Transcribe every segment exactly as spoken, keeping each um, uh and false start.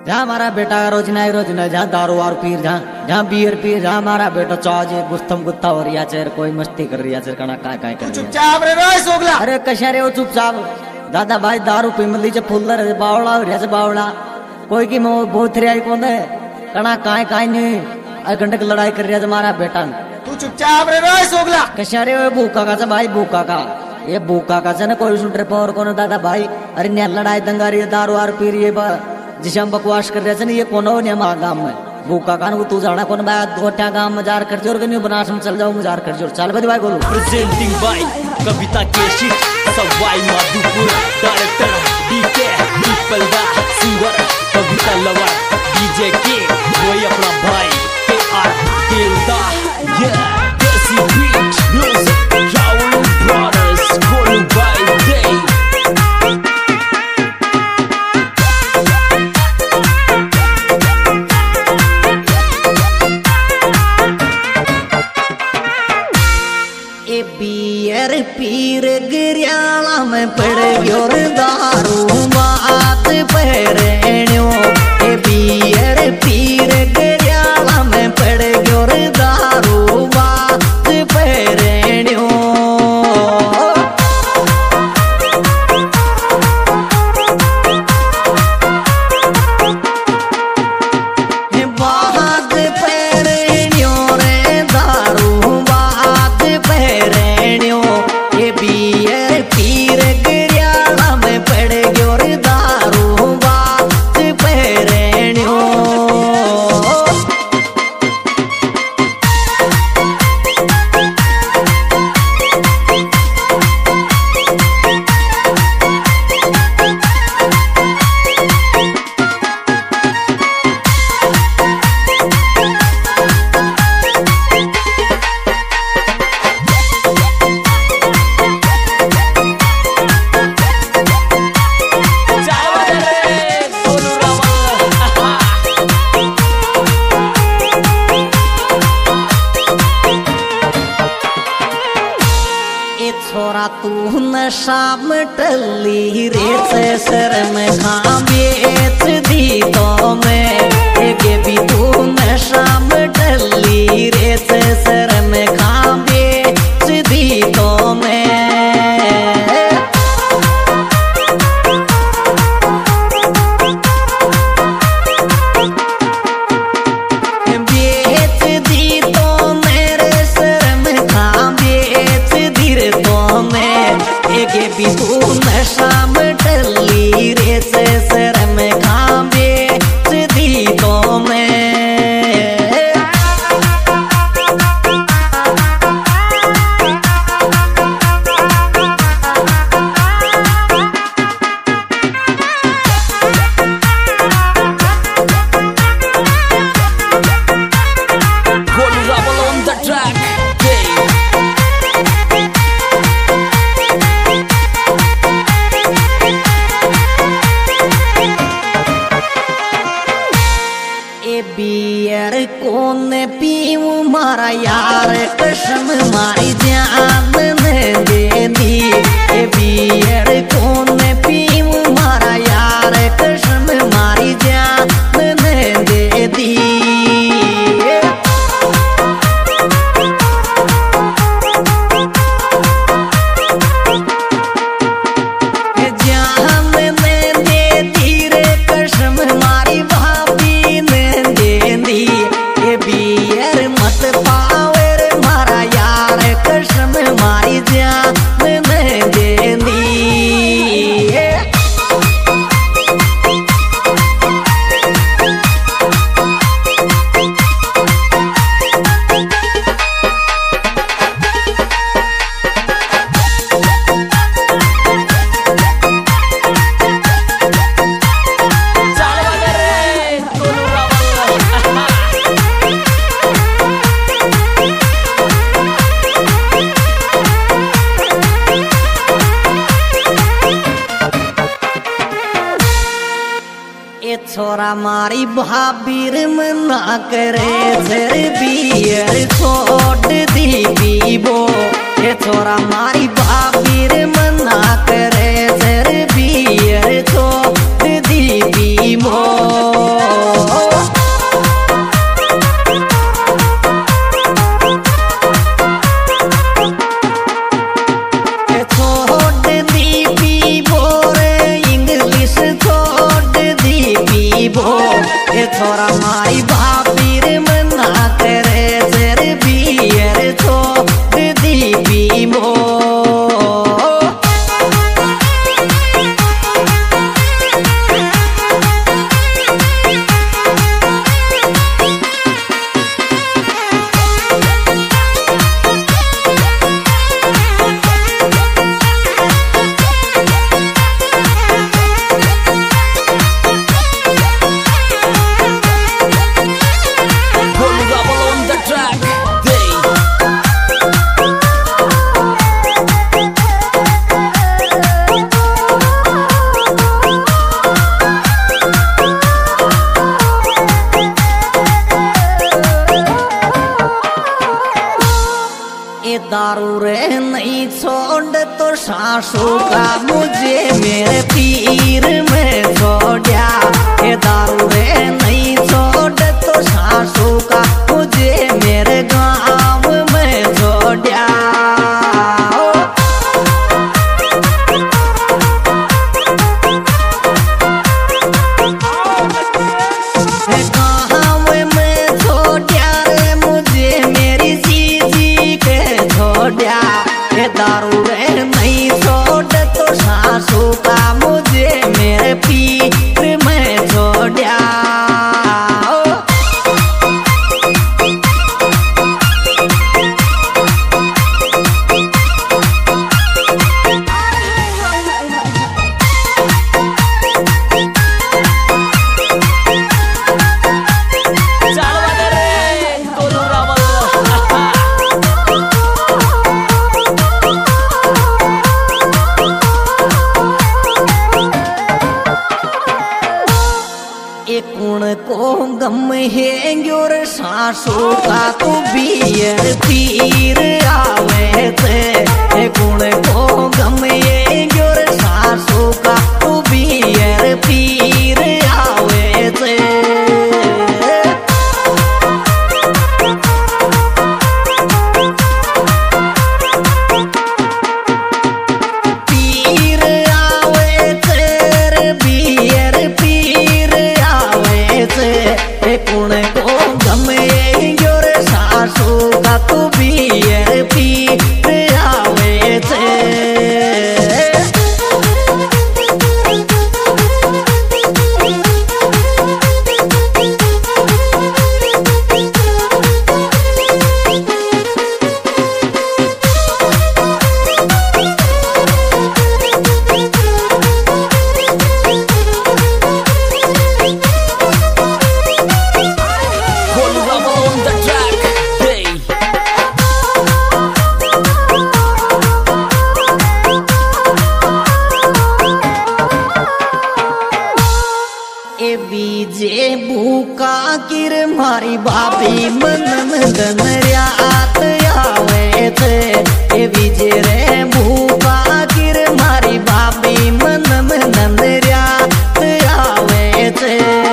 जहाँ हमारा बेटा रोज ना रोज ना जहाँ दारू वारू पीर जहाँ जहाँ बियर पीर जहाँ हमारा बेटा चाजे गुस्तम गुत्ता हो रिया चेर कोई मस्ती कर रिया चेर कना काय काय कर चुपचाप रे रोय सोगला। अरे कशा रे वो चुपचाप दादा भाई दारू पी मली चे फुल्लर बावड़ा रिया से बावड़ा कोई की मो बहुत रिया कौन है कना काय काय नहीं अरे घंटे की लड़ाई कर रिया हमारा बेटा तू चुपचाप रे रोय सोगला। कशा रे भूखा का से भाई भूखा का ये भूखा का से ना कोई सुन रहे पर कौन दादा भाई अरे न्या लड़ाई दंगा रही है दारू वारू पी रही है जिसे हम बकवास कर रहे थे ये कौन हो नहीं गांव में भूखा कान को तू जाना कौन बात गोटा गांव में जार कर जोर नहीं बनास में चल जाओ मुजार कर जोर चल भाई बोलो प्रेजेंटिंग बाय कविता केशी Sawai Madhopur director DK triple दा सिंगर कविता लवर डीजे के वही अपना भाई के आर केलदा ये देसी beat music Rahul brothers Golu by डे बियर पीर गिरियाला में पड़ गयो दारू बात पहरेण्यो ए बियर पीर गिरियाला में पड़ गयो दारू बात पहरेण्यो बात पहरेण्यो रे दारू बात पहरेण्यो ये बियर पीर गिरियाला में पड़ गयो रे दारू बात पहरेण्यो छोरा तू नशा में टली रेत सर में खा बेच दी तो मैं के भी तू नशा में टली रेत सर में खा बेच दी तो मैं के भी तू नशा में टली रे से सर में खाबे दी तो मैं बियर कौन पीऊ मारा यार कसम मारी जान दे दी बियर कौन पीऊ मारा यार कसम मारी जान दे दी बियर मत पावर मारा यार कसम मारी जान में दे दी छोरा मारी भाभीर मना करे सर बियर छोड़ दी पीबो ये छोरा मारी भाभीर मना करे सर बियर छोड़ दी पीबो छोरा मारी भाभी रे मना करे सर बियर छोड़ दी बीमो दारू रे नहीं छोड़ तो सासू का मुझे मेरे पीर में छोड़ा ये दारू रे नहीं छोड़ तो सासू का मुझे मेरे गाँव में छोड़ा दारू रे नहीं छोड़ तो सासू का मुझे मेरे पीर में छोड़ा को गम है ग्योर सासू का तू बियर पीर आवे थे गुण को गम है ग्योर सासू का तू बियर पीर आवे थे पीर आवे तेरे बियर पीर कुण को गमे ग्योर सासू का तू बियर पीर आवे थे बीजे भूखा किर मारी बाबी मनन दन रात आवे थे ए बीजे रे भूखा किर मारी बाबी मनन दन रात आवे थे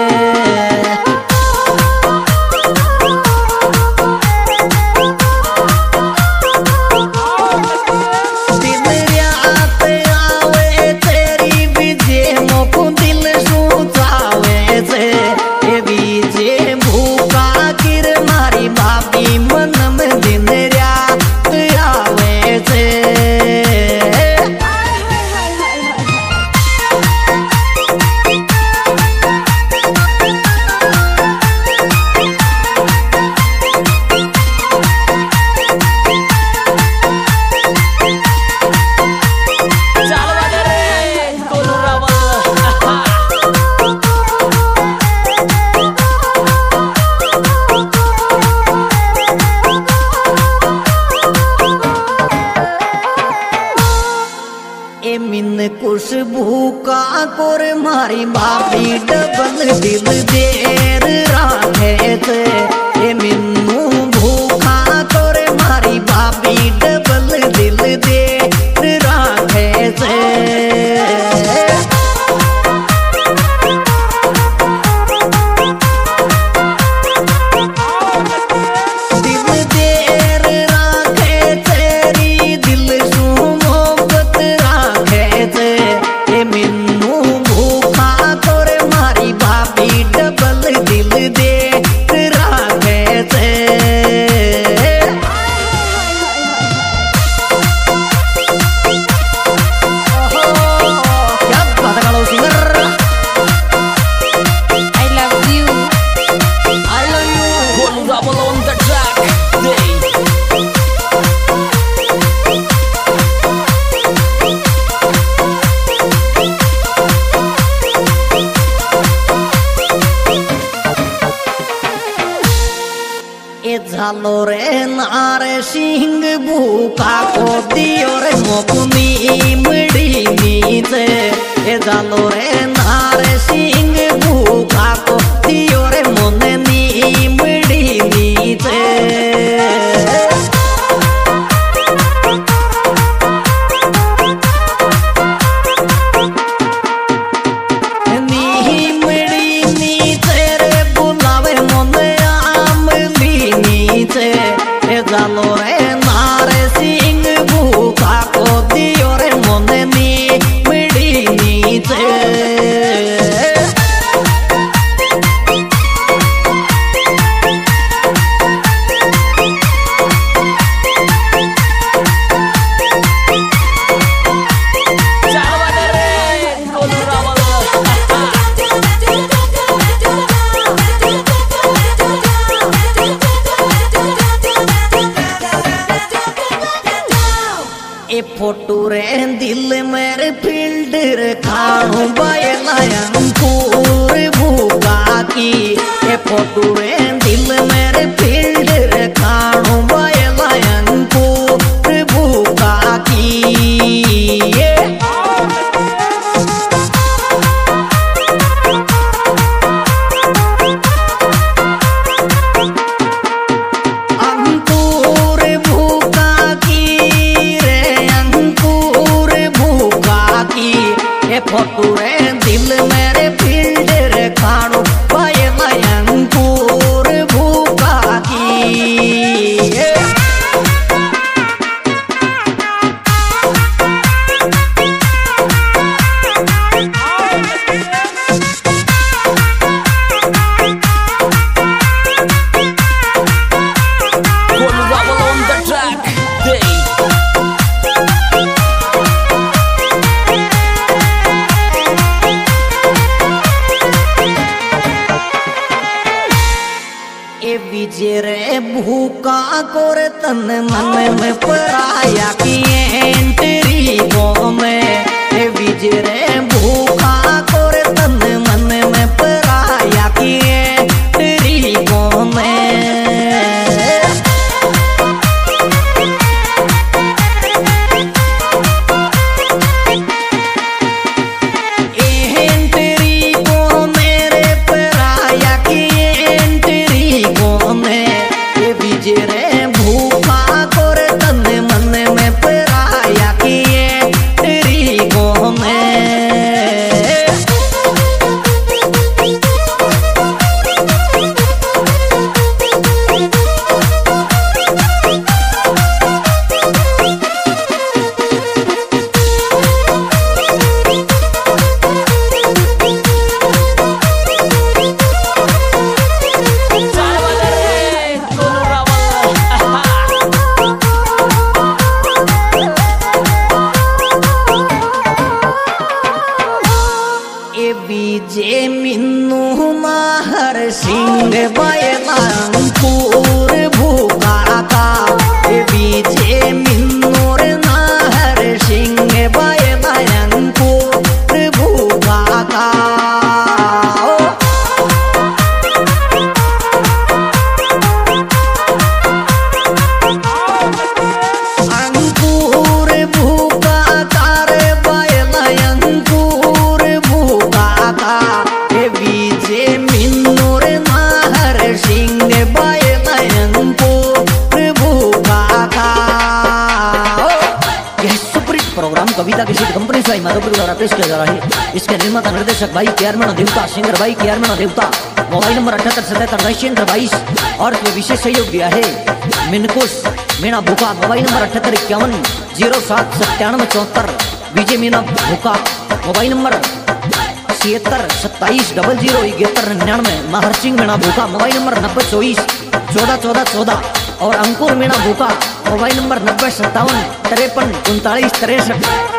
खुशबू का कोर मारी बाबी डबल दिल देर राखे थे ए मिन्नू भूखा कोर मारी बाबी डबल दिल देर राखे थे दिल जालो रे नारे सिंह भूका को दियो रे मोकुनी मड़ी नीचे ए जालो रे नारे सिंह भूका को दियो रे मोने नी मड़ी नीचे जालो रे नारे सिंह भूखा को दियो रे मोने नी मिड़ी नीचे ए फोटो रे दिल मेरे फिल्डर खाणू बायलायंकूर भूका की ए फोटो रे दिल मेरे फिल्डर खाणू बायलायंकूर भूका की फोटो रे दिल मेरे फिल्डर खाणू बायलायंकूर भूका की विजय रे भूका कोर तन मन में पराया की एंट्री को में विजय रे भूका कोर तन मन में पराया की एंट्री को में रे भूखा कोर तन मन में पराया किए तेरी गो में विजय मिन्नू माहर सिंह बायलायंकूर भूका का विजय मिन्नू नाहर सिंह बायलायंकूर भूका का अंकुर भूका तारे बायलायंकूर विजय मिन्नूर नाहर सिंह बायलायंकूर भूका का यह सुपरहिट प्रोग्राम कविता किसी कंपनी से माधोपुर द्वारा पेश किया जा रहा है। इसके निर्माता निर्देशक भाई के आर मेणा देवता, सिंगर भाई के आर मेणा देवता। मोबाइल नंबर अठहत्तर सतहत्तर नैशेंद्र बाईस और इसमें विशेष सहयोग दिया है मिनकुश मीणा भूका। मोबाइल नंबर अठहत्तर इक्यावन जीरो सात सत्तानवे चौहत्तर विजय मीना भूका। मोबाइल नंबर छिहत्तर सत्ताईस डबल जीरो इकहत्तर निन्यानवे। महर सिंह मीणा भूका। मोबाइल नंबर नब्बे चौबीस चौदह चौदह चौदह और अंकुर मीणा भूका। मोबाइल नंबर नब्बे सत्तावन तिरपन उनतालीस तिरसठ।